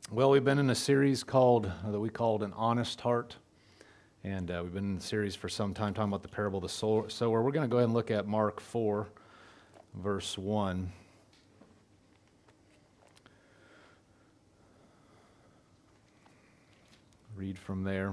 Well, we've been in a series that we called An Honest Heart. And we've been in the series for some time talking about the parable of the sower. We're going to go ahead and look at Mark 4, verse 1. Read from there.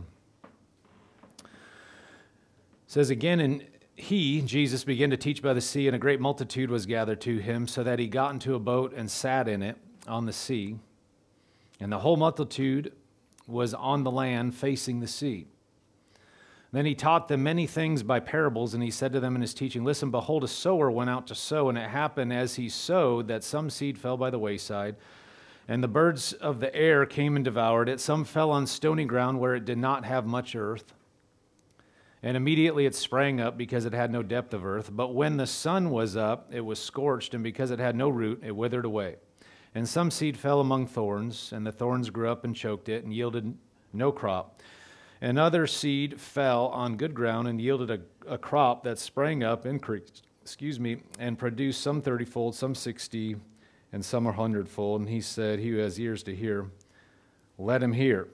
It says, again, and he, Jesus, began to teach by the sea, and a great multitude was gathered to him, so that he got into a boat and sat in it on the sea. And the whole multitude was on the land facing the sea. Then he taught them many things by parables, and he said to them in his teaching, listen, behold, a sower went out to sow, and it happened as he sowed that some seed fell by the wayside, and the birds of the air came and devoured it. Some fell on stony ground where it did not have much earth, and immediately it sprang up because it had no depth of earth. But when the sun was up, it was scorched, and because it had no root, it withered away. And some seed fell among thorns, and the thorns grew up and choked it, and yielded no crop. And other seed fell on good ground and yielded a crop that sprang up, increased, and produced some 30-fold, some 60, and some 100-fold. And he said, he who has ears to hear, let him hear.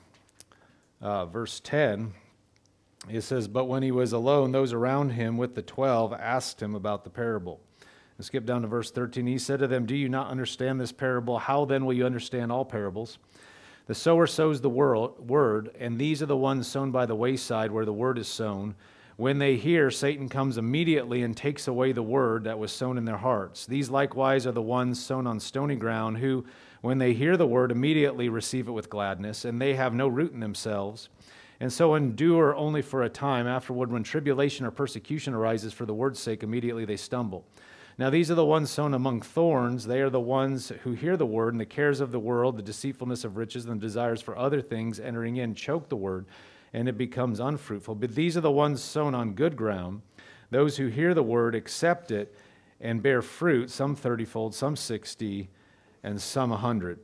Verse 10, it says, but when he was alone, those around him with the 12 asked him about the parable. And skip down to verse 13. He said to them, do you not understand this parable? How then will you understand all parables? The sower sows the word, and these are the ones sown by the wayside where the word is sown. When they hear, Satan comes immediately and takes away the word that was sown in their hearts. These likewise are the ones sown on stony ground, who, when they hear the word, immediately receive it with gladness, and they have no root in themselves, and so endure only for a time. Afterward, when tribulation or persecution arises for the word's sake, immediately they stumble. Now these are the ones sown among thorns. They are the ones who hear the word, and the cares of the world, the deceitfulness of riches, and the desires for other things entering in choke the word, and it becomes unfruitful. But these are the ones sown on good ground, those who hear the word, accept it, and bear fruit, some 30-fold, some 60, and some 100.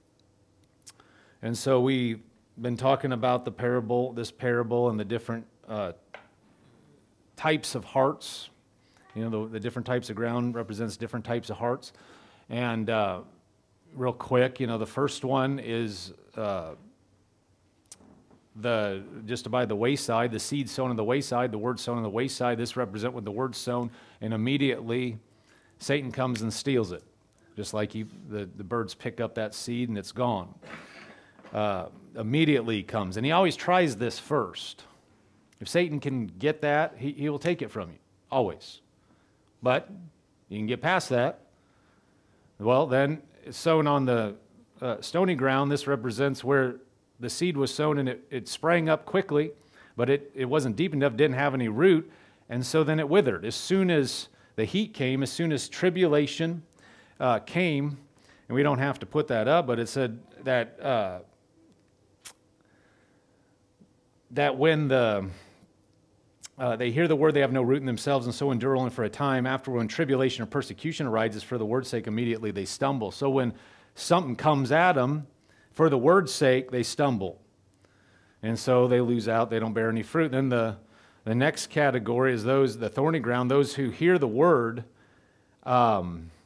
And so we've been talking about this parable, and the different types of hearts. You know, the different types of ground represents different types of hearts. And real quick, you know, the first one is just by the wayside, the seed sown on the wayside, the word sown on the wayside. This represents when the word's sown, and immediately Satan comes and steals it. Just like the birds pick up that seed and it's gone. Immediately he comes. And he always tries this first. If Satan can get that, he will take it from you, always. But you can get past that. Well, then it's sown on the stony ground. This represents where the seed was sown, and it sprang up quickly, but it wasn't deep enough, didn't have any root, and so then it withered. As soon as the heat came, as soon as tribulation came, and we don't have to put that up, but it said that that when they hear the word, they have no root in themselves, and so endure only for a time. After, when tribulation or persecution arises for the word's sake, immediately they stumble. So when something comes at them, for the word's sake, they stumble. And so they lose out, they don't bear any fruit. Then the next category is the thorny ground, those who hear the word, but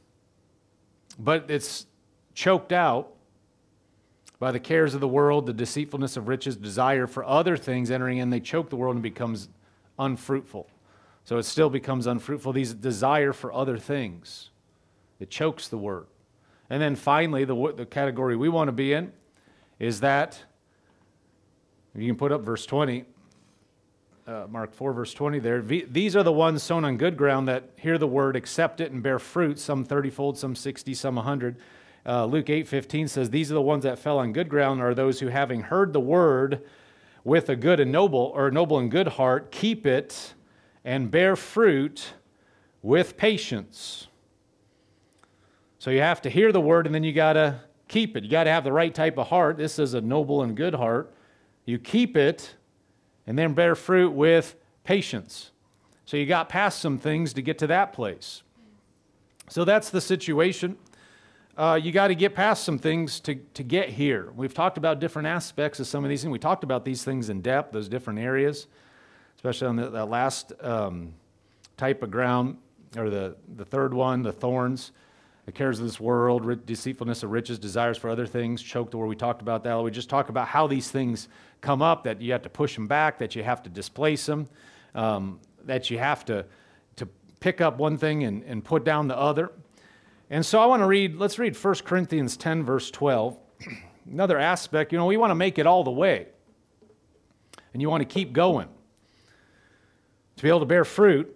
it's choked out by the cares of the world, the deceitfulness of riches, desire for other things entering in. They choke the world and becomes unfruitful. So it still becomes unfruitful. These desire for other things. It chokes the word. And then finally, the category we want to be in is that, you can put up verse 20, Mark 4, verse 20 there. These are the ones sown on good ground that hear the word, accept it, and bear fruit, some 30-fold, some 60, some 100. Luke 8:15 says, these are the ones that fell on good ground, are those who, having heard the word with a good and noble and good heart, keep it and bear fruit with patience. So you have to hear the word, and then you got to keep it. You got to have the right type of heart. This is a noble and good heart. You keep it and then bear fruit with patience. So you got past some things to get to that place. So that's the situation. You got to get past some things to get here. We've talked about different aspects of some of these things. We talked about these things in depth, those different areas, especially on that last type of ground, or the third one, the thorns. The cares of this world, deceitfulness of riches, desires for other things, choke the word. We talked about that. We just talked about how these things come up, that you have to push them back, that you have to displace them, that you have to pick up one thing and put down the other. And so I want to let's read 1 Corinthians 10, verse 12. Another aspect, we want to make it all the way. And you want to keep going. To be able to bear fruit,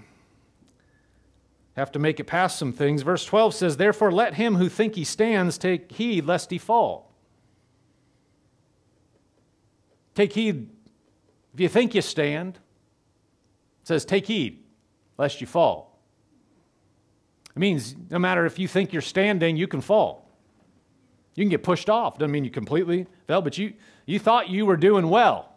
have to make it past some things. Verse 12 says, therefore let him who think he stands take heed lest he fall. Take heed. If you think you stand, it says take heed lest you fall. It means no matter if you think you're standing, you can fall. You can get pushed off. Doesn't mean you completely fell, but you thought you were doing well.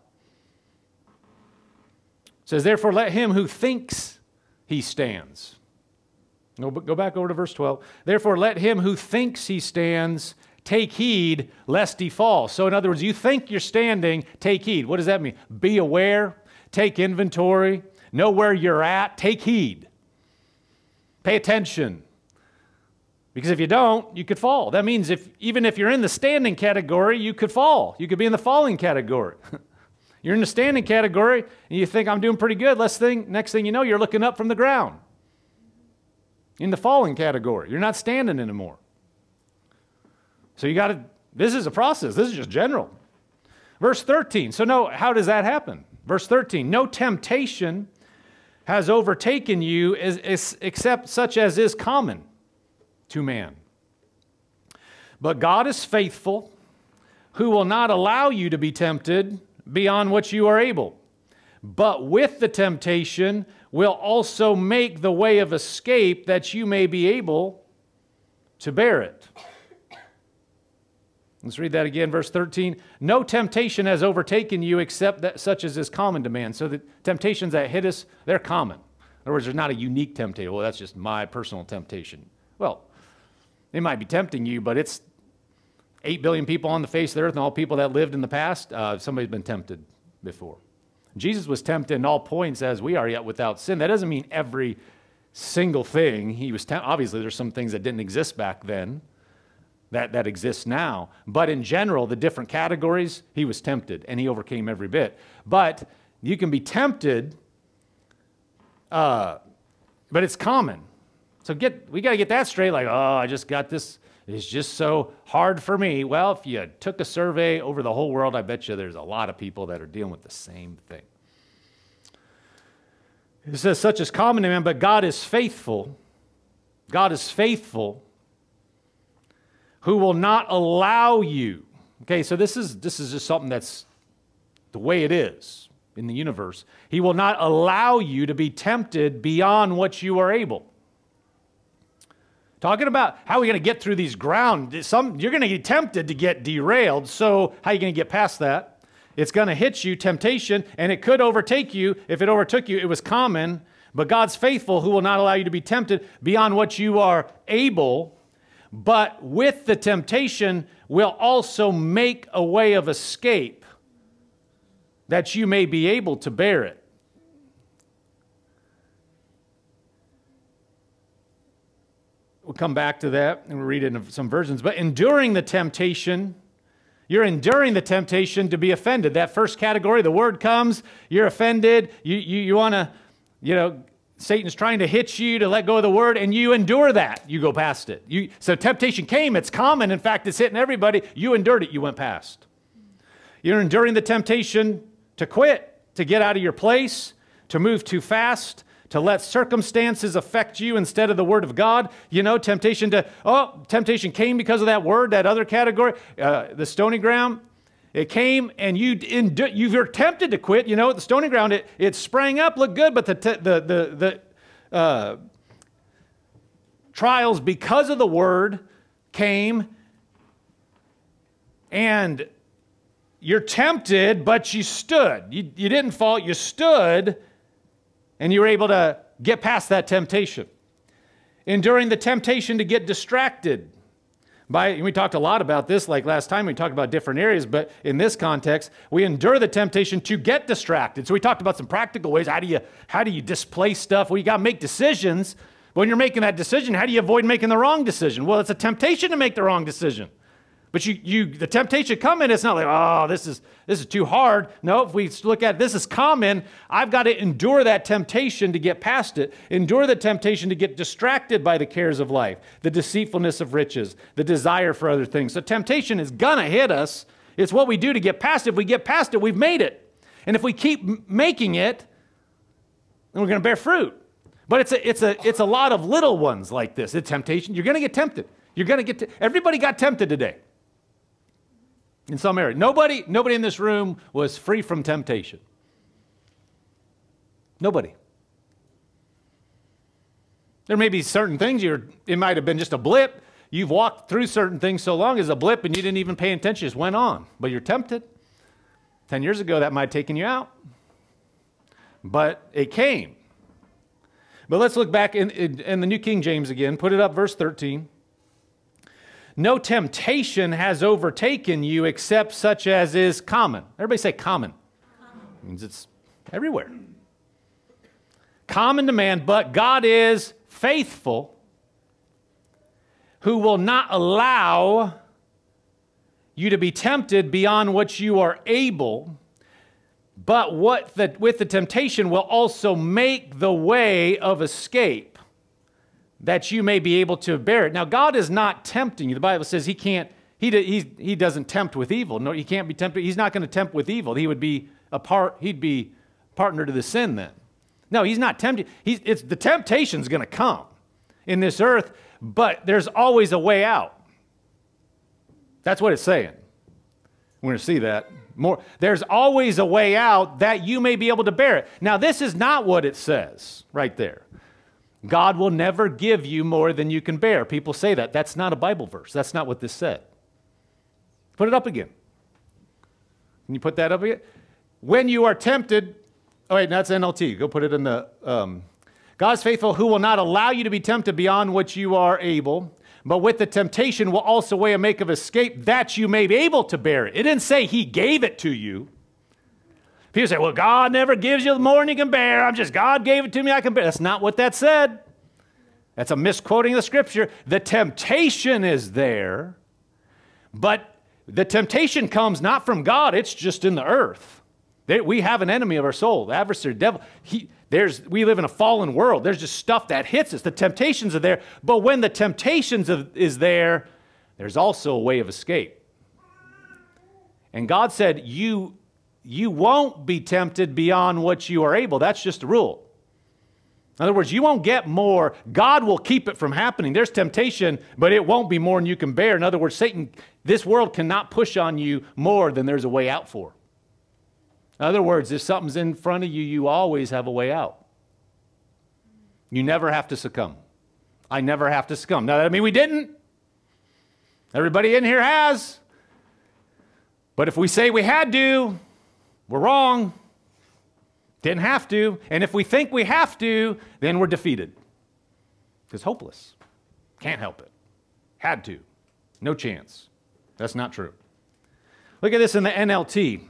It says, therefore let him who thinks he stands. Go back over to verse 12. Therefore let him who thinks he stands take heed lest he fall. So in other words, you think you're standing, take heed. What does that mean? Be aware, take inventory, know where you're at, take heed. Pay attention. Because if you don't, you could fall. That means even if you're in the standing category, you could fall. You could be in the falling category. You're in the standing category, and you think, I'm doing pretty good. Next thing you know, you're looking up from the ground. In the falling category. You're not standing anymore. So this is a process. This is just general. Verse 13. So how does that happen? Verse 13. No temptation has overtaken you except such as is common to man. But God is faithful, who will not allow you to be tempted beyond what you are able. But with the temptation will also make the way of escape that you may be able to bear it. Let's read that again, verse 13. No temptation has overtaken you except that such as is common to man. So the temptations that hit us, they're common. In other words, there's not a unique temptation. Well, that's just my personal temptation. Well, it might be tempting you, but it's 8 billion people on the face of the earth and all people that lived in the past. Somebody's been tempted before. Jesus was tempted in all points as we are, yet without sin. That doesn't mean every single thing he was tempted. Obviously, there's some things that didn't exist back then that exist now. But in general, the different categories, he was tempted, and he overcame every bit. But you can be tempted, but it's common. So we got to get that straight, like, oh, I just got this. It's just so hard for me. Well, if you took a survey over the whole world, I bet you there's a lot of people that are dealing with the same thing. It says, such is common to man, but God is faithful. God is faithful, who will not allow you. Okay, so this is just something that's the way it is in the universe. He will not allow you to be tempted beyond what you are able. Talking about how are we going to get through these ground. You're going to get tempted to get derailed. So how are you going to get past that? It's going to hit you, temptation, and it could overtake you. If it overtook you, it was common. But God's faithful, who will not allow you to be tempted beyond what you are able. But with the temptation will also make a way of escape that you may be able to bear it. We'll come back to that and we'll read it in some versions. But enduring the temptation, you're enduring the temptation to be offended. That first category, the word comes, you're offended, you want to, Satan's trying to hit you to let go of the word, and you endure that. You go past it. So temptation came, it's common. In fact, it's hitting everybody. You endured it, you went past. You're enduring the temptation to quit, to get out of your place, to move too fast, to let circumstances affect you instead of the word of God. Temptation came because of that word, that other category, the stony ground. It came and you were tempted to quit. The stony ground, it sprang up, looked good, but the trials because of the word came, and you're tempted, but you stood. You didn't fall, you stood, and you were able to get past that temptation. Enduring the temptation to get distracted. We talked a lot about this, like last time we talked about different areas, but in this context, we endure the temptation to get distracted. So we talked about some practical ways. How do you displace stuff? Well, you got to make decisions But when you're making that decision, how do you avoid making the wrong decision? Well, it's a temptation to make the wrong decision. But the temptation come in, it's not like, oh, this is too hard. No, if we look at this is common, I've got to endure that temptation to get past it. Endure the temptation to get distracted by the cares of life, the deceitfulness of riches, the desire for other things. So temptation is gonna hit us. It's what we do to get past it. If we get past it, we've made it. And if we keep making it, then we're gonna bear fruit. But it's a lot of little ones like this. It's temptation. You're gonna get tempted. Everybody got tempted today. In some area. Nobody in this room was free from temptation. Nobody. There may be certain things, it might have been just a blip. You've walked through certain things so long as a blip and you didn't even pay attention, just went on. But you're tempted. 10 years ago, that might have taken you out. But it came. But let's look back in the New King James again. Put it up, verse 13. No temptation has overtaken you except such as is common. Everybody say common. It means it's everywhere. Common to man, but God is faithful, who will not allow you to be tempted beyond what you are able, but with the temptation will also make the way of escape, that you may be able to bear it. Now, God is not tempting you. The Bible says he doesn't tempt with evil. No, he can't be tempted. He's not going to tempt with evil. He'd be partner to the sin then. No, he's not tempting. The temptation's going to come in this earth, but there's always a way out. That's what it's saying. We're going to see that more. There's always a way out that you may be able to bear it. Now, this is not what it says right there. God will never give you more than you can bear. People say that. That's not a Bible verse. That's not what this said. Put it up again. Can you put that up again? When you are tempted, oh wait, that's NLT. Go put it in the, God's faithful, who will not allow you to be tempted beyond what you are able, but with the temptation will also weigh a make of escape that you may be able to bear it. It didn't say he gave it to you. People say, well, God never gives you more than you can bear. God gave it to me, I can bear. That's not what that said. That's a misquoting of the scripture. The temptation is there, but the temptation comes not from God. It's just in the earth. We have an enemy of our soul, the adversary, the devil. We live in a fallen world. There's just stuff that hits us. The temptations are there, but when the temptations is there, there's also a way of escape. And God said, you won't be tempted beyond what you are able. That's just a rule. In other words, you won't get more. God will keep it from happening. There's temptation, but it won't be more than you can bear. In other words, this world cannot push on you more than there's a way out for. In other words, if something's in front of you, you always have a way out. You never have to succumb. I never have to succumb. Now, that means we didn't. Everybody in here has. But if we say we had to, we're wrong. Didn't have to. And if we think we have to, then we're defeated. It's hopeless. Can't help it. Had to. No chance. That's not true. Look at this in the NLT.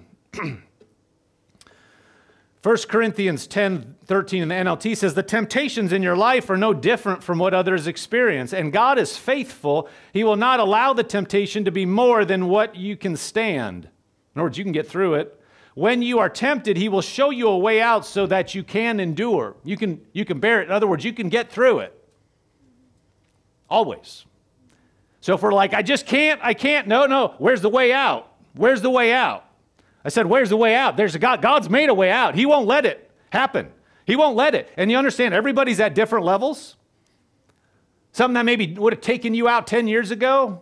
1 Corinthians 10:13 in the NLT says, the temptations in your life are no different from what others experience. And God is faithful. He will not allow the temptation to be more than what you can stand. In other words, you can get through it. When you are tempted, he will show you a way out so that you can endure. You can bear it. In other words, you can get through it. Always. So if we're like, I can't. No. Where's the way out? Where's the way out? I said, where's the way out? There's a God. God's made a way out. He won't let it happen. He won't let it. And you understand, everybody's at different levels. Something that maybe would have taken you out 10 years ago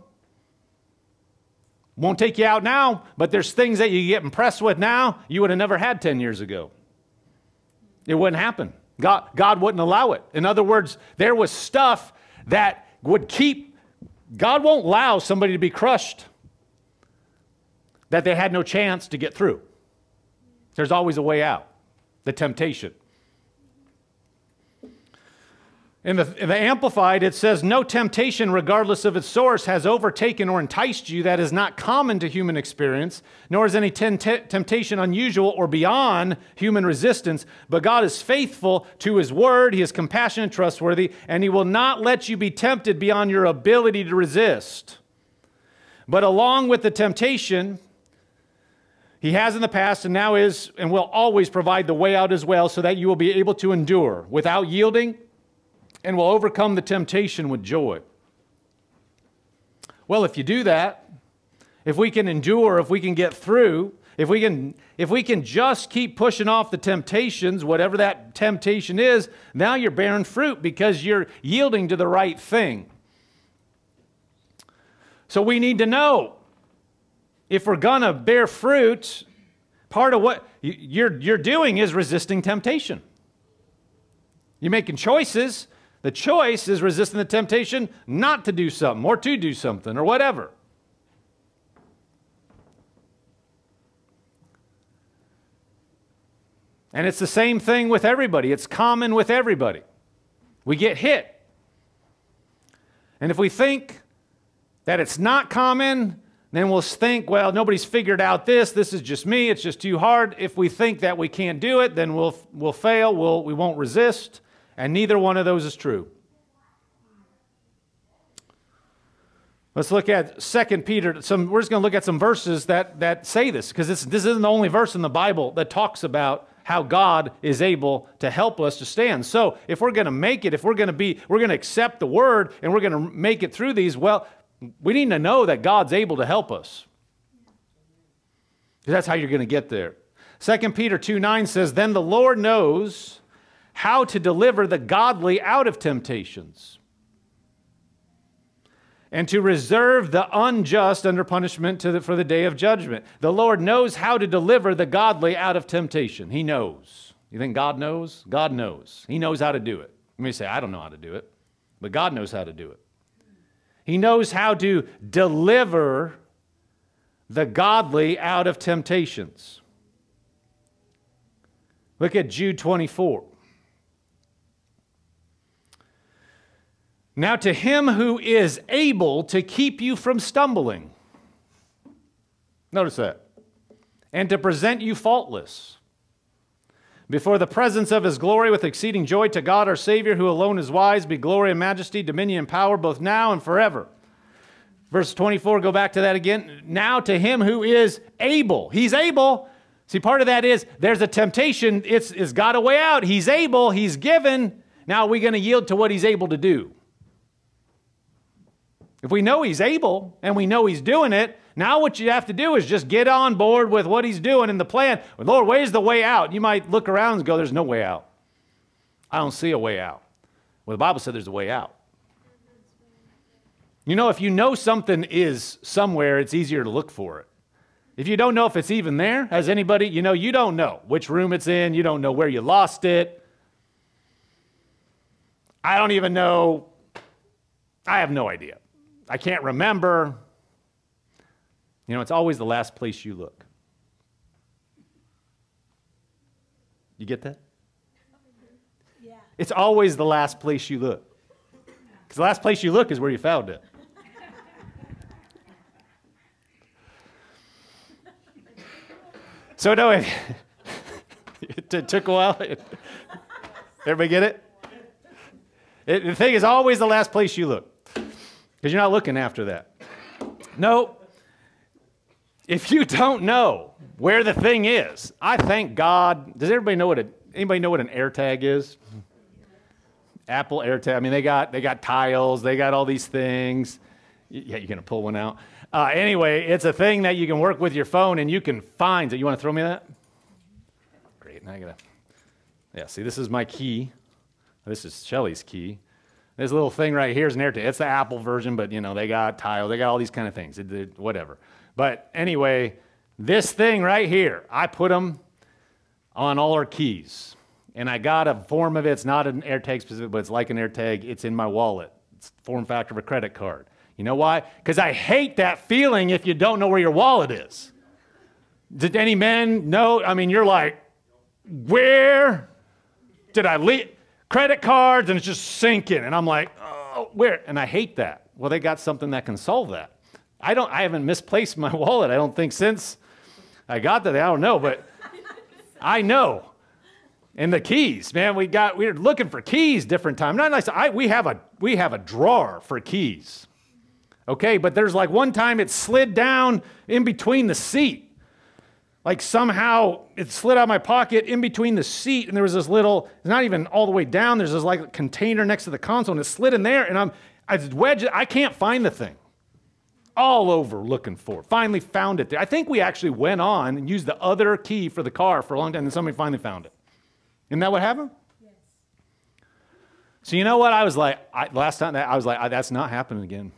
won't take you out now, but there's things that you get impressed with now you would have never had 10 years ago. It wouldn't happen. God wouldn't allow it. In other words, there was stuff that would God won't allow somebody to be crushed that they had no chance to get through. There's always a way out. The temptation. In the Amplified, it says, no temptation, regardless of its source, has overtaken or enticed you that is not common to human experience, nor is any temptation unusual or beyond human resistance. But God is faithful to his word. He is compassionate and trustworthy, and he will not let you be tempted beyond your ability to resist. But along with the temptation, he has in the past and now is and will always provide the way out as well, so that you will be able to endure without yielding, and will overcome the temptation with joy. Well, if you do that, if we can endure, if we can get through, if we can just keep pushing off the temptations, whatever that temptation is, now you're bearing fruit because you're yielding to the right thing. So we need to know, if we're going to bear fruit, part of what you're doing is resisting temptation. You're making choices. The choice is resisting the temptation not to do something or to do something or whatever. And it's the same thing with everybody. It's common with everybody. We get hit. And if we think that it's not common, then we'll think, well, nobody's figured out this. This is just me. It's just too hard. If we think that we can't do it, then we'll fail. We won't resist. And neither one of those is true. Let's look at 2 Peter. We're just going to look at some verses that say this, because this isn't the only verse in the Bible that talks about how God is able to help us to stand. So if we're going to make it, we're going to accept the word and we're going to make it through these, well, we need to know that God's able to help us. Because that's how you're going to get there. 2 Peter 2:9 says, then the Lord knows how to deliver the godly out of temptations, and to reserve the unjust under punishment for the day of judgment. The Lord knows how to deliver the godly out of temptation. He knows. You think God knows? God knows. He knows how to do it. You may say, I don't know how to do it, but God knows how to do it. He knows how to deliver the godly out of temptations. Look at Jude 24. Now to him who is able to keep you from stumbling. Notice that. And to present you faultless before the presence of his glory with exceeding joy, to God our Savior, who alone is wise, be glory and majesty, dominion and power, both now and forever. Verse 24, go back to that again. Now to him who is able. He's able. See, part of that is there's a temptation. It's got a way out. He's able. He's given. Now are we going to yield to what he's able to do? If we know he's able and we know he's doing it, now what you have to do is just get on board with what he's doing in the plan. Well, Lord, where's the way out? You might look around and go, there's no way out. I don't see a way out. Well, the Bible said there's a way out. You know, if you know something is somewhere, it's easier to look for it. If you don't know if it's even there, has anybody, you don't know which room it's in. You don't know where you lost it. I don't even know. I have no idea. I can't remember. It's always the last place you look. You get that? Yeah. It's always the last place you look. Because the last place you look is where you found it. So no, it took a while. Everybody get it? The thing is always the last place you look. Because you're not looking after that. No. If you don't know where the thing is, I thank God. Does anybody know what an AirTag is? Apple AirTag. I mean, they got tiles. They got all these things. Yeah, you're going to pull one out. Anyway, it's a thing that you can work with your phone and you can find it. You want to throw me that? Great. Now I got to. Yeah, see, this is my key. This is Shelly's key. This little thing right here is an AirTag. It's the Apple version, but they got tile. They got all these kind of things. Whatever. But anyway, this thing right here, I put them on all our keys. And I got a form of it. It's not an AirTag specific, but it's like an AirTag. It's in my wallet. It's the form factor of a credit card. You know why? Because I hate that feeling if you don't know where your wallet is. Did any men know? I mean, you're like, where did I leave? credit cards, and it's just sinking. And I'm like, oh, where? And I hate that. Well, they got something that can solve that. I haven't misplaced my wallet, I don't think, since I got that. I don't know, but I know. And the keys, man, we were looking for keys different time. Not nice. We have a drawer for keys. Okay, but there's like one time it slid down in between the seat. Like somehow it slid out of my pocket in between the seat, and there was this little, it's not even all the way down, there's this like container next to the console, and it slid in there, and I wedged it. I can't find the thing. All over looking for it. Finally found it there. I think we actually went on and used the other key for the car for a long time, and somebody finally found it. Isn't that what happened? Yes. So you know what? I was like, last time I was like, that's not happening again.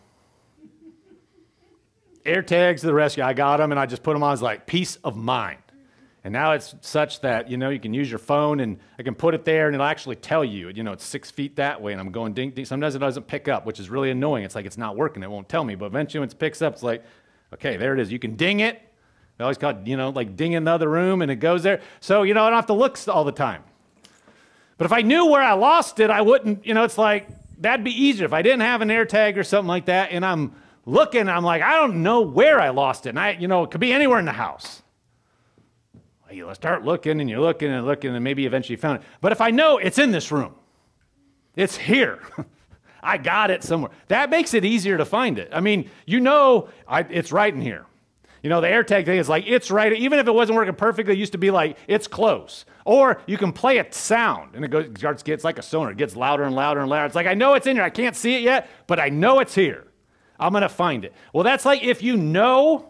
AirTags to the rescue. I got them and I just put them on. I was like, peace of mind. And now it's such that, you know, you can use your phone and I can put it there and it'll actually tell you, you know, it's 6 feet that way and I'm going ding, ding. Sometimes it doesn't pick up, which is really annoying. It's like it's not working. It won't tell me. But eventually when it picks up, it's like, okay, there it is. You can ding it. They always call it, you know, like ding in the other room and it goes there. So, you know, I don't have to look all the time. But if I knew where I lost it, I wouldn't, you know, it's like, that'd be easier. If I didn't have an AirTag or something like that, and I'm looking, I'm like, I don't know where I lost it. And you know, it could be anywhere in the house. Well, you start looking, and you're looking and looking, and maybe eventually you found it. But if I know it's in this room, it's here. I got it somewhere. That makes it easier to find it. I mean, you know, it's right in here. You know, the AirTag thing is like, it's right. Even if it wasn't working perfectly, it used to be like, it's close. Or you can play a sound, and it gets like a sonar. It gets louder and louder and louder. It's like, I know it's in here. I can't see it yet, but I know it's here. I'm going to find it. Well, that's like if you know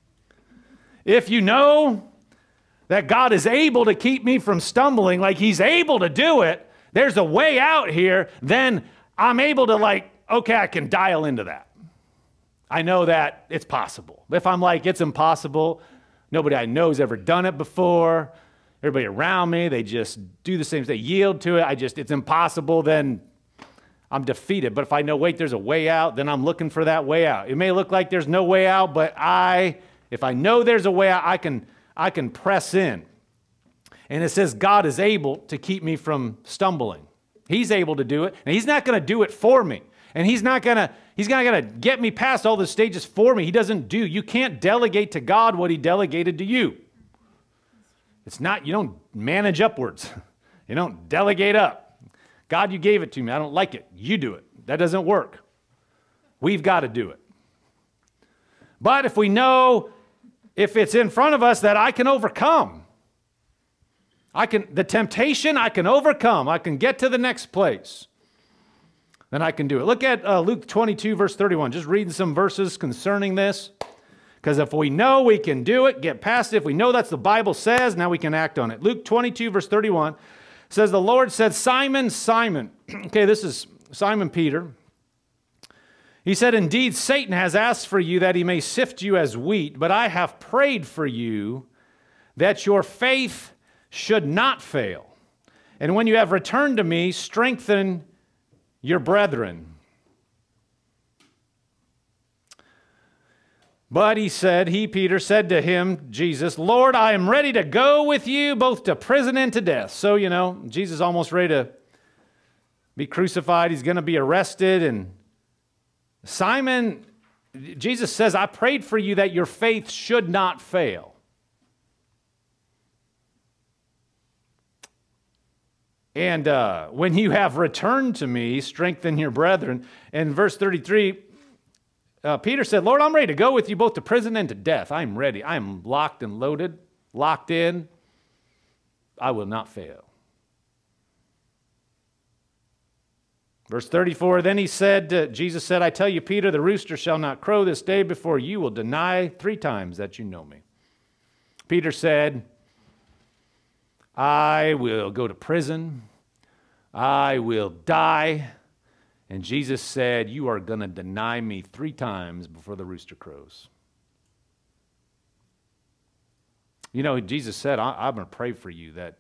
that God is able to keep me from stumbling, like he's able to do it, there's a way out here, then I'm able to like, okay, I can dial into that. I know that it's possible. If I'm like, it's impossible, nobody I know has ever done it before, everybody around me, they just do the same, they yield to it, it's impossible, then I'm defeated. But if I know, wait, there's a way out, then I'm looking for that way out. It may look like there's no way out, but if I know there's a way out, I can press in. And it says God is able to keep me from stumbling. He's able to do it, and he's not going to do it for me. And he's not going to get me past all the stages for me. He doesn't do. You can't delegate to God what he delegated to you. It's not, you don't manage upwards. You don't delegate up. God, you gave it to me. I don't like it. You do it. That doesn't work. We've got to do it. But if we know, if it's in front of us, that I can overcome. The temptation I can overcome. I can get to the next place. Then I can do it. Look at Luke 22, verse 31. Just reading some verses concerning this. Because if we know we can do it, get past it, if we know that's the Bible says, now we can act on it. Luke 22, verse 31 says, the Lord said, Simon, Simon. Okay, this is Simon Peter. He said, indeed, Satan has asked for you that he may sift you as wheat, but I have prayed for you that your faith should not fail. And when you have returned to me, strengthen your brethren. But Peter said to him, Jesus, Lord, I am ready to go with you both to prison and to death. So, you know, Jesus is almost ready to be crucified. He's going to be arrested. And Simon, Jesus says, I prayed for you that your faith should not fail. And when you have returned to me, strengthen your brethren. And verse 33, Peter said, Lord, I'm ready to go with you both to prison and to death. I'm ready. I am locked and loaded, locked in. I will not fail. Verse 34, then Jesus said, I tell you, Peter, the rooster shall not crow this day before you will deny 3 times that you know me. Peter said, I will go to prison. I will die. And Jesus said, you are going to deny me 3 times before the rooster crows. You know, Jesus said, I'm going to pray for you that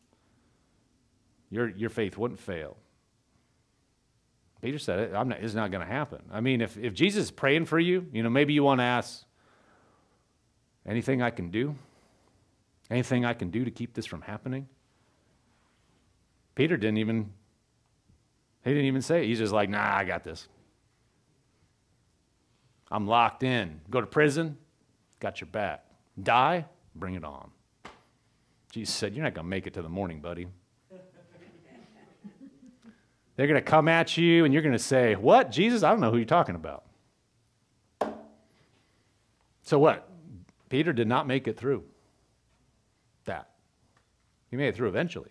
your faith wouldn't fail. Peter said, it's not going to happen. I mean, if Jesus is praying for you, you know, maybe you want to ask, anything I can do? Anything I can do to keep this from happening? Peter didn't even He didn't even say it. He's just like, nah, I got this. I'm locked in. Go to prison, got your back. Die, bring it on. Jesus said, you're not going to make it to the morning, buddy. They're going to come at you, and you're going to say, what, Jesus? I don't know who you're talking about. So what? Peter did not make it through that. He made it through eventually.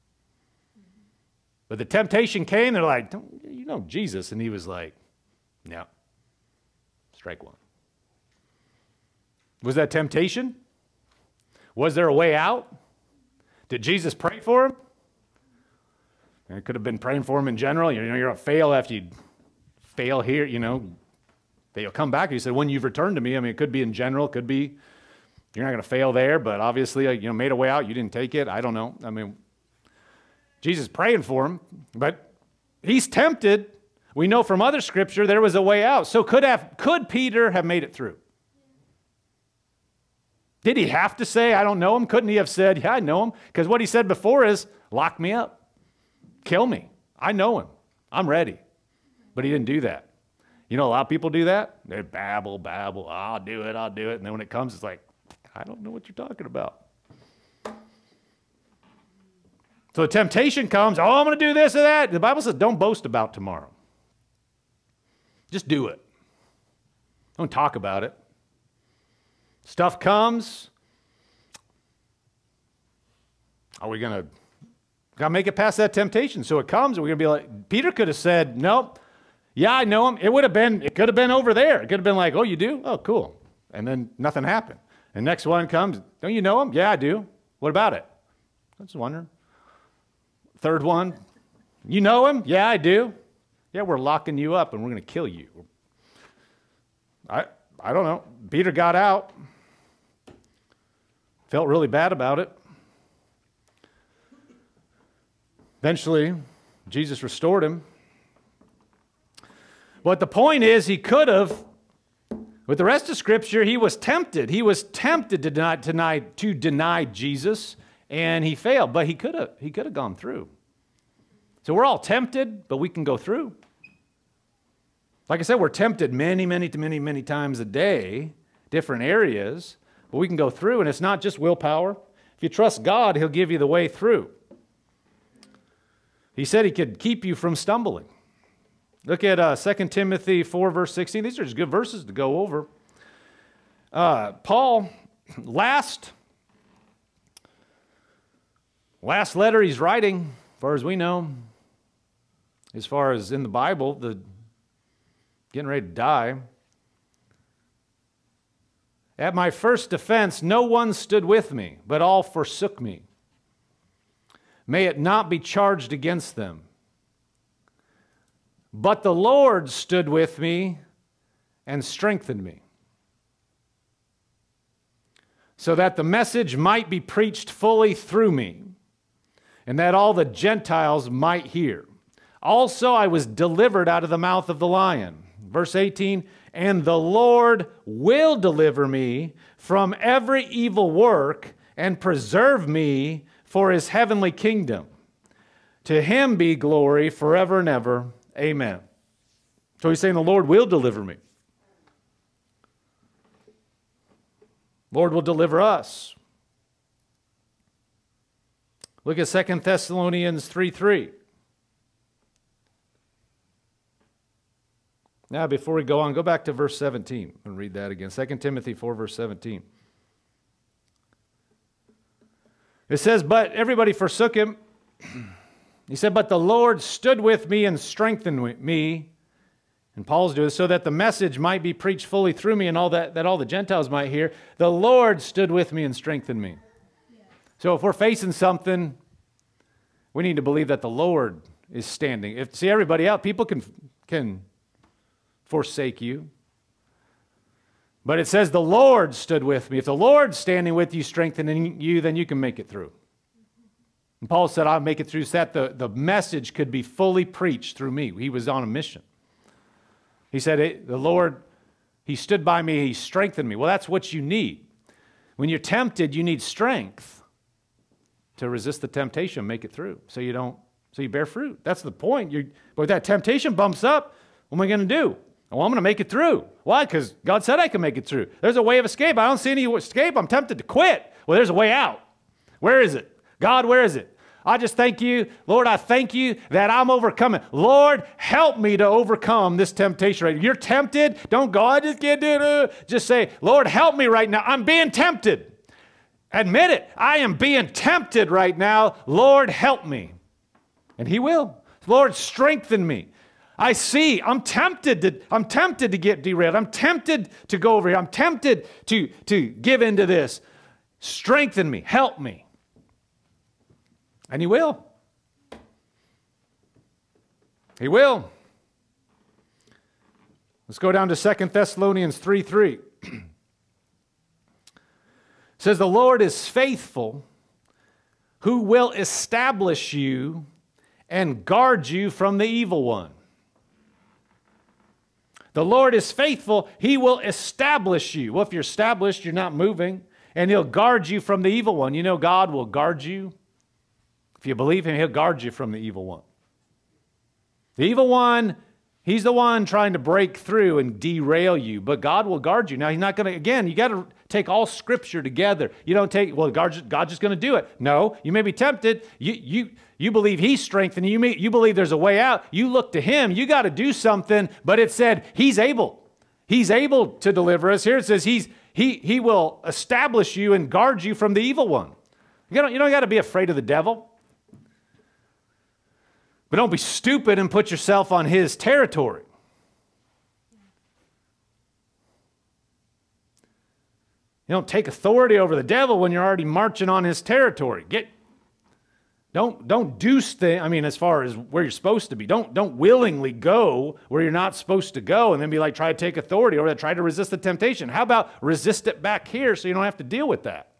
But the temptation came, they're like, you know Jesus. And he was like, no, strike one. Was that temptation? Was there a way out? Did Jesus pray for him? And it could have been praying for him in general. You know, you're going to fail after you fail here, you know. They'll come back. He said, when you've returned to me, I mean, it could be in general. It could be you're not going to fail there, but obviously, you know, made a way out. You didn't take it. I don't know. I mean, Jesus praying for him, but he's tempted. We know from other scripture there was a way out. So could Peter have made it through? Did he have to say, I don't know him? Couldn't he have said, yeah, I know him? Because what he said before is, lock me up. Kill me. I know him. I'm ready. But he didn't do that. You know, a lot of people do that. They babble. I'll do it. And then when it comes, it's like, I don't know what you're talking about. So the temptation comes, oh, I'm going to do this or that. The Bible says, don't boast about tomorrow. Just do it. Don't talk about it. Stuff comes. Are we going to make it past that temptation? So it comes, and we're going to be like, Peter could have said, nope. Yeah, I know him. It could have been over there. It could have been like, oh, you do? Oh, cool. And then nothing happened. And next one comes, don't you know him? Yeah, I do. What about it? I was wondering. Third one, you know him? Yeah, I do. Yeah, we're locking you up and we're going to kill you. I don't know. Peter got out. Felt really bad about it. Eventually, Jesus restored him. But the point is, he could have, with the rest of Scripture, he was tempted. He was tempted to deny Jesus, and he failed. But he could have gone through. So we're all tempted, but we can go through. Like I said, we're tempted many times a day, different areas, but we can go through, and it's not just willpower. If you trust God, he'll give you the way through. He said he could keep you from stumbling. Look at 2 Timothy 4, verse 16. These are just good verses to go over. Paul, last letter he's writing, as far as we know, as far as in the Bible, getting ready to die. At my first defense, no one stood with me, but all forsook me. May it not be charged against them. But the Lord stood with me and strengthened me, so that the message might be preached fully through me, and that all the Gentiles might hear. Also, I was delivered out of the mouth of the lion. Verse 18, and the Lord will deliver me from every evil work and preserve me for his heavenly kingdom. To him be glory forever and ever. Amen. So he's saying the Lord will deliver me. Lord will deliver us. Look at 2 Thessalonians 3:3. Now, before we go on, go back to verse 17 and read that again. 2 Timothy 4, verse 17. It says, but everybody forsook him. He said, but the Lord stood with me and strengthened me. And Paul's doing this so that the message might be preached fully through me and all that all the Gentiles might hear. The Lord stood with me and strengthened me. Yes. So if we're facing something, we need to believe that the Lord is standing. See, everybody else, people can forsake you. But it says the Lord stood with me. If the Lord's standing with you, strengthening you, then you can make it through. And Paul said, I'll make it through so that the message could be fully preached through me. He was on a mission. He said, the Lord, he stood by me, he strengthened me. Well, that's what you need. When you're tempted, you need strength to resist the temptation, make it through, so you don't So you bear fruit. That's the point. But that temptation bumps up, what am I going to do? Well, I'm going to make it through. Why? Because God said I can make it through. There's a way of escape. I don't see any escape. I'm tempted to quit. Well, there's a way out. Where is it? God, where is it? I just thank you. Lord, I thank you that I'm overcoming. Lord, help me to overcome this temptation. Right? You're tempted. Don't go, I just can't do it. Just say, Lord, help me right now. I'm being tempted. Admit it. I am being tempted right now. Lord, help me. And he will. Lord, strengthen me. I see. I'm tempted to get derailed. I'm tempted to go over here. I'm tempted to give into this. Strengthen me. Help me. And he will. He will. Let's go down to 2 Thessalonians 3:3. It says, the Lord is faithful, who will establish you and guard you from the evil one. The Lord is faithful. He will establish you. Well, if you're established, you're not moving. And he'll guard you from the evil one. You know God will guard you. If you believe him, he'll guard you from the evil one. The evil one, he's the one trying to break through and derail you. But God will guard you. Now, he's not going to, again, you got to take all Scripture together. You don't take, well, God's just going to do it. No, you may be tempted. You believe he's strengthening you. You believe there's a way out. You look to him. You got to do something. But it said he's able. He's able to deliver us. Here it says he will establish you and guard you from the evil one. You don't got to be afraid of the devil. But don't be stupid and put yourself on his territory. You don't take authority over the devil when you're already marching on his territory. Don't do things, I mean, as far as where you're supposed to be. Don't willingly go where you're not supposed to go and then be like, try to take authority or try to resist the temptation. How about resist it back here so you don't have to deal with that?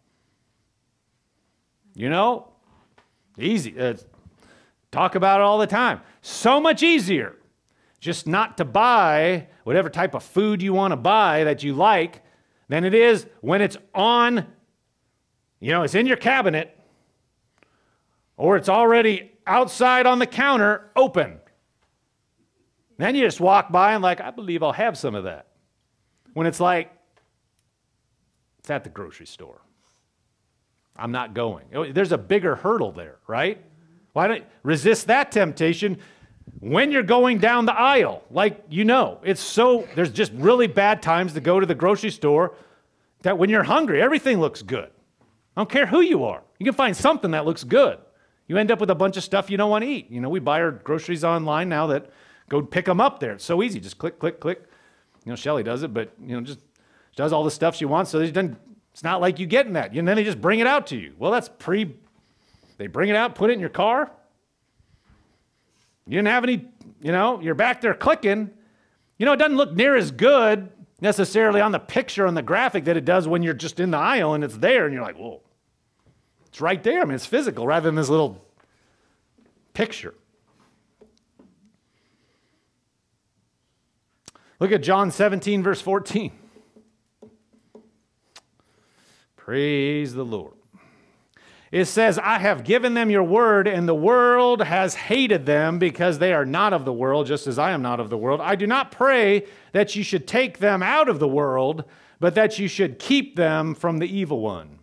You know? Easy. Talk about it all the time. So much easier just not to buy whatever type of food you want to buy that you like than it is when it's on, it's in your cabinet or it's already outside on the counter open. Then you just walk by and like, I believe I'll have some of that. When it's like, it's at the grocery store. I'm not going. There's a bigger hurdle there, right? Why don't you resist that temptation when you're going down the aisle? Like, there's just really bad times to go to the grocery store that when you're hungry, everything looks good. I don't care who you are. You can find something that looks good. You end up with a bunch of stuff you don't want to eat. We buy our groceries online now that go pick them up there. It's so easy. Just click, click, click. Shelly does it, but, just does all the stuff she wants. So it's not like you getting that. And then they just bring it out to you. Well, they bring it out, put it in your car. You didn't have any, you're back there clicking. It doesn't look near as good necessarily on the picture, on the graphic that it does when you're just in the aisle and it's there and you're like, whoa, it's right there. I mean, it's physical rather than this little picture. Look at John 17, verse 14. Praise the Lord. It says, I have given them your word, and the world has hated them because they are not of the world, just as I am not of the world. I do not pray that you should take them out of the world, but that you should keep them from the evil one.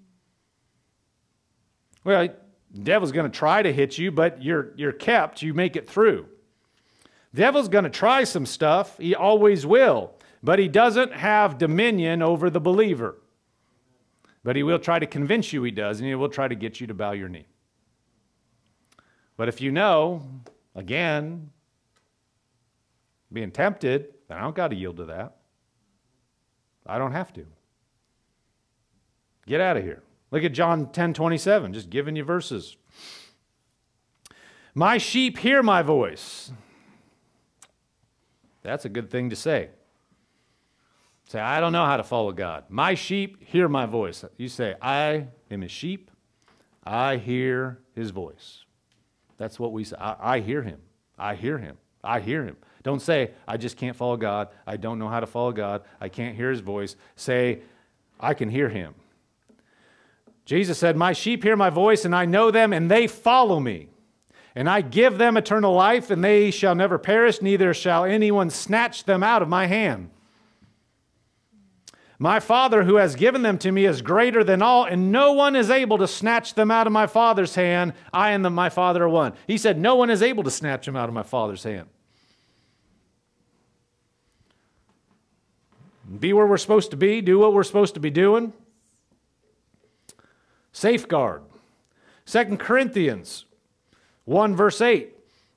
Well, the devil's going to try to hit you, but you're kept. You make it through. The devil's going to try some stuff. He always will. But he doesn't have dominion over the believer. But he will try to convince you he does, and he will try to get you to bow your knee. But if again, being tempted, then I don't got to yield to that. I don't have to. Get out of here. Look at John 10:27, just giving you verses. My sheep hear my voice. That's a good thing to say. Say, I don't know how to follow God. My sheep hear my voice. You say, I am his sheep. I hear his voice. That's what we say. I hear him. I hear him. I hear him. Don't say, I just can't follow God. I don't know how to follow God. I can't hear his voice. Say, I can hear him. Jesus said, my sheep hear my voice, and I know them, and they follow me. And I give them eternal life, and they shall never perish, neither shall anyone snatch them out of my hand. My Father who has given them to me is greater than all, and no one is able to snatch them out of my Father's hand. I and my Father are one. He said, no one is able to snatch them out of my Father's hand. Be where we're supposed to be, do what we're supposed to be doing. Safeguard. 2 Corinthians 1 verse 8.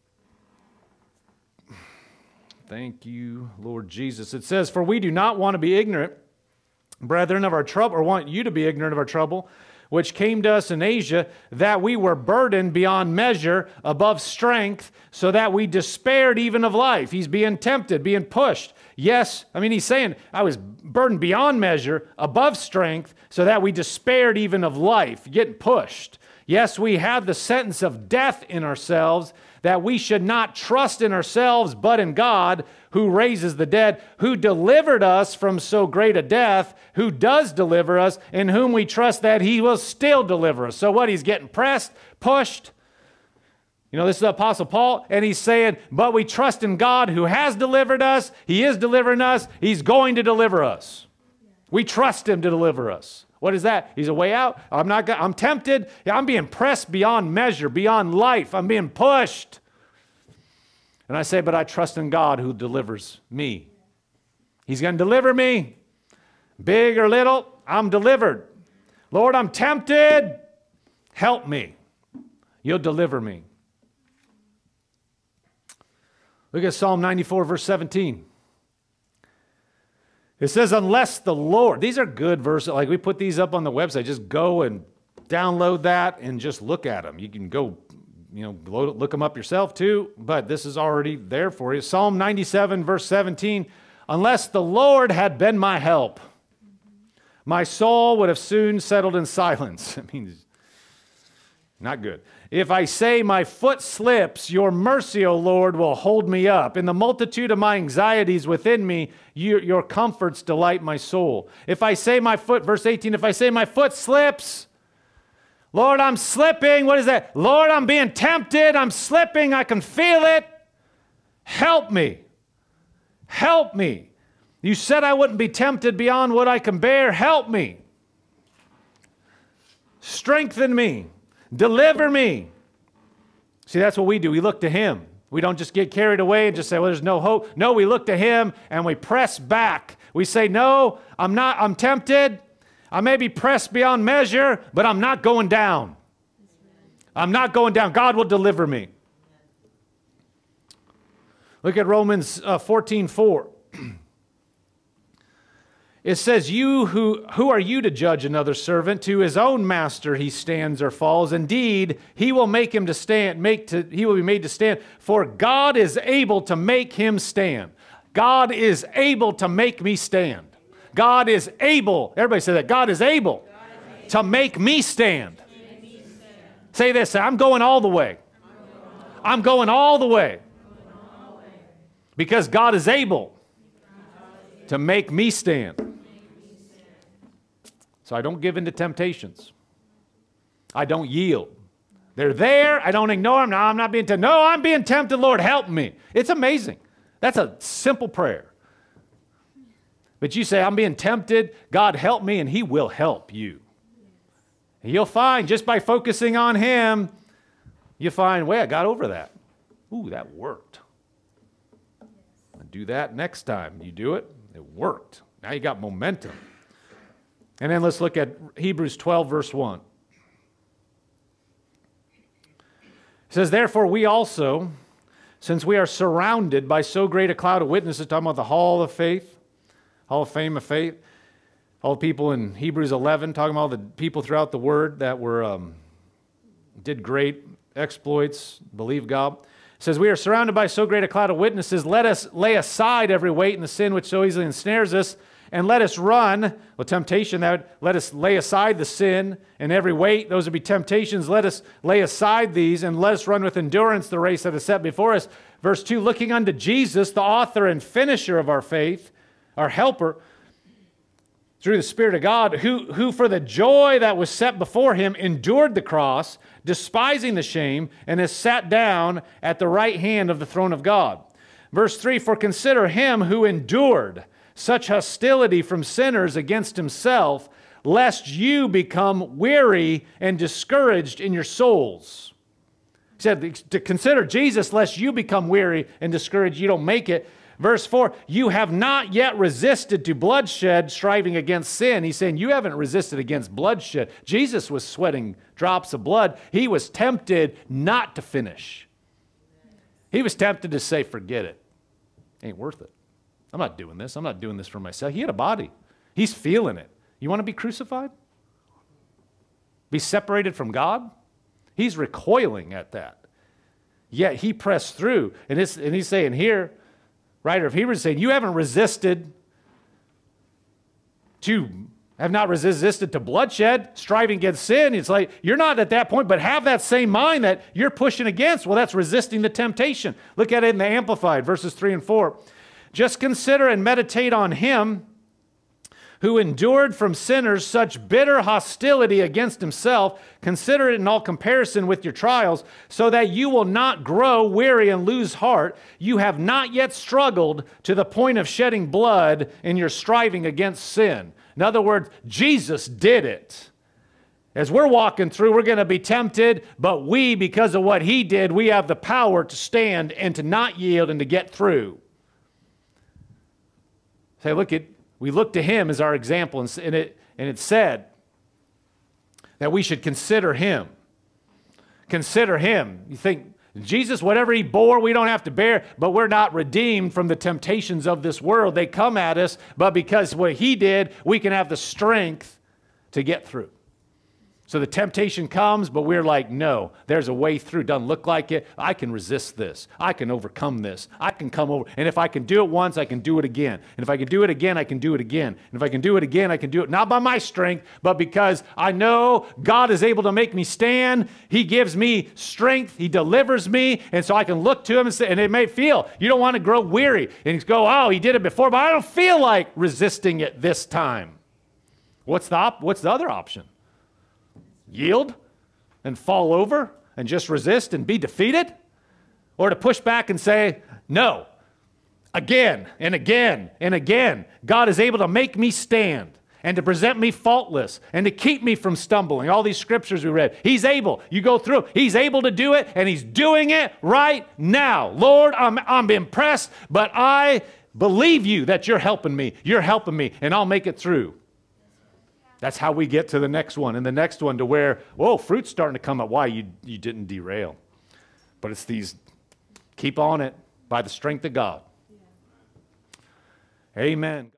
Thank you, Lord Jesus. It says, for we do not want to be ignorant, brethren, of our trouble, or want you to be ignorant of our trouble, which came to us in Asia, that we were burdened beyond measure, above strength, so that we despaired even of life. He's being tempted, being pushed. Yes, he's saying, I was burdened beyond measure, above strength, so that we despaired even of life, getting pushed. Yes, we had the sentence of death in ourselves, that we should not trust in ourselves, but in God, who raises the dead, who delivered us from so great a death, who does deliver us, in whom we trust that he will still deliver us. So what? He's getting pressed, pushed. This is the Apostle Paul, and he's saying, but we trust in God who has delivered us. He is delivering us. He's going to deliver us. We trust him to deliver us. What is that? He's a way out. I'm tempted. I'm being pressed beyond measure, beyond life. I'm being pushed. And I say, but I trust in God who delivers me. He's going to deliver me. Big or little, I'm delivered. Lord, I'm tempted. Help me. You'll deliver me. Look at Psalm 94, verse 17. It says, unless the Lord, these are good verses, like we put these up on the website, just go and download that and just look at them. You can go, look them up yourself too, but this is already there for you. Psalm 97, verse 17, unless the Lord had been my help, my soul would have soon settled in silence. Not good. If I say my foot slips, your mercy, O Lord, will hold me up. In the multitude of my anxieties within me, your comforts delight my soul. If I say my foot, verse 18, if I say my foot slips, Lord, I'm slipping. What is that? Lord, I'm being tempted. I'm slipping. I can feel it. Help me. Help me. You said I wouldn't be tempted beyond what I can bear. Help me. Strengthen me. Deliver me. See, that's what we do. We look to him. We don't just get carried away and just say, well, there's no hope. No, we look to him and we press back. We say, no, I'm tempted. I may be pressed beyond measure, but I'm not going down. I'm not going down. God will deliver me. Look at Romans 14:4. It says, who are you to judge another servant? To his own master he stands or falls. Indeed, he will make him to stand, he will be made to stand. For God is able to make him stand. God is able to make me stand. God is able, everybody say that, God is able to make me stand. Say this, I'm going all the way. I'm going all the way. Because God is able to make me stand. So I don't give in to temptations. I don't yield. They're there. I don't ignore them. No, I'm not being tempted. No, I'm being tempted. Lord, help me. It's amazing. That's a simple prayer. But you say, I'm being tempted. God, help me, and he will help you. And you'll find, just by focusing on him, you find, well, I got over that. Ooh, that worked. I'll do that next time. You do it, it worked. Now you got momentum. And then let's look at Hebrews 12, verse 1. It says, therefore we also, since we are surrounded by so great a cloud of witnesses, talking about the hall of faith, hall of fame of faith, all the people in Hebrews 11, talking about all the people throughout the word that were did great exploits, believe God. It says, we are surrounded by so great a cloud of witnesses. Let us lay aside every weight and the sin which so easily ensnares us, and let us run, well, temptation, let us lay aside the sin and every weight. Those would be temptations. Let us lay aside these and let us run with endurance the race that is set before us. Verse 2, looking unto Jesus, the author and finisher of our faith, our helper. through the Spirit of God, who for the joy that was set before him endured the cross, despising the shame, and has sat down at the right hand of the throne of God. Verse 3, for consider him who endured such hostility from sinners against himself, lest you become weary and discouraged in your souls. He said to consider Jesus, lest you become weary and discouraged, you don't make it. Verse 4, you have not yet resisted to bloodshed, striving against sin. He's saying you haven't resisted against bloodshed. Jesus was sweating drops of blood. He was tempted not to finish. He was tempted to say, forget it. Ain't worth it. I'm not doing this. I'm not doing this for myself. He had a body. He's feeling it. You want to be crucified? Be separated from God? He's recoiling at that. Yet he pressed through. And he's saying here, writer of Hebrews saying, you haven't resisted to, have not resisted to bloodshed, striving against sin. It's like, you're not at that point, but have that same mind that you're pushing against. Well, that's resisting the temptation. Look at it in the Amplified, verses 3 and 4. Just consider and meditate on him who endured from sinners such bitter hostility against himself. Consider it in all comparison with your trials, so that you will not grow weary and lose heart. You have not yet struggled to the point of shedding blood in your striving against sin. In other words, Jesus did it. As we're walking through, we're going to be tempted, but we, because of what he did, we have the power to stand and to not yield and to get through. Say, we look to him as our example, and it said that we should consider him. Consider him. You think, Jesus, whatever he bore, we don't have to bear, but we're not redeemed from the temptations of this world. They come at us, but because what he did, we can have the strength to get through. So the temptation comes, but we're like, no, there's a way through. Doesn't look like it. I can resist this. I can overcome this. I can come over. And if I can do it once, I can do it again. And if I can do it again, I can do it again. And if I can do it again, I can do it not by my strength, but because I know God is able to make me stand. He gives me strength. He delivers me. And so I can look to him and say, and it may feel, you don't want to grow weary. And you go, oh, he did it before, but I don't feel like resisting it this time. What's the other option? Yield and fall over and just resist and be defeated? Or to push back and say, no, again and again and again, God is able to make me stand and to present me faultless and to keep me from stumbling. All these scriptures we read, he's able. You go through, he's able to do it, and he's doing it right now. Lord, I'm impressed, but I believe you that you're helping me. You're helping me, and I'll make it through. That's how we get to the next one, and the next one to where, whoa, fruit's starting to come up. Why? You didn't derail. But it's these, keep on it by the strength of God. Yeah. Amen.